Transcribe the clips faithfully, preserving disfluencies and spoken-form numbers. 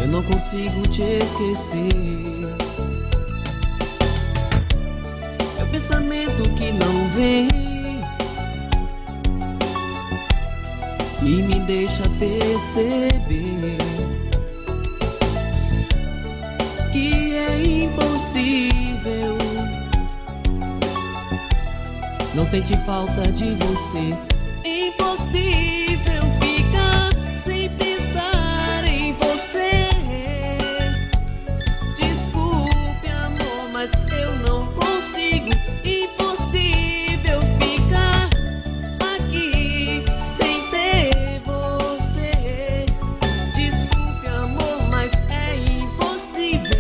eu não consigo te esquecer. Meu pensamento que não vem e me deixa perceber que é impossível não sentir falta de você. Impossível ficar sem pensar em você. Desculpe, amor, mas eu não consigo. Impossível ficar aqui sem ter você. Desculpe, amor, mas é impossível.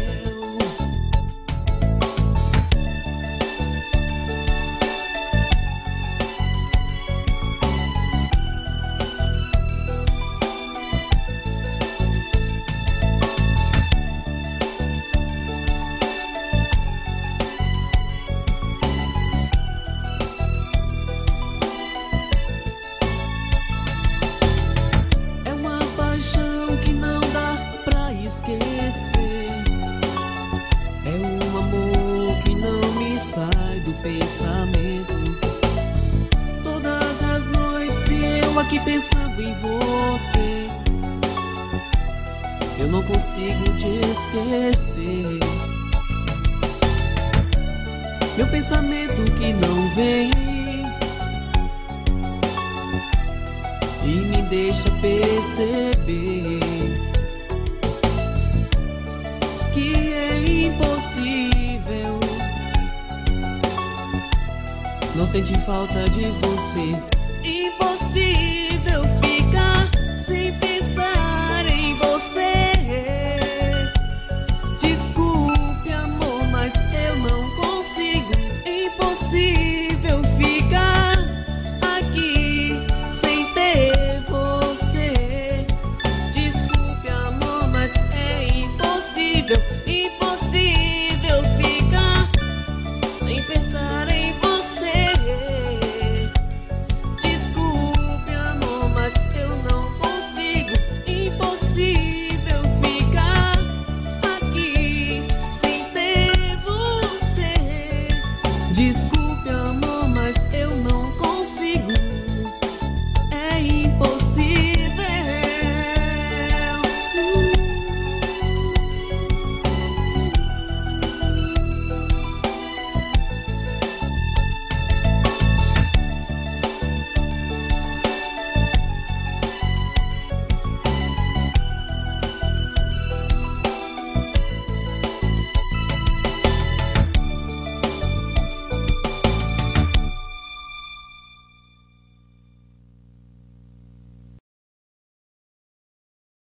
Esquecer é um amor que não me sai do pensamento. Todas as noites e eu aqui pensando em você, eu não consigo te esquecer. Meu pensamento que não vem e me deixa perceber que é impossível não sentir falta de você.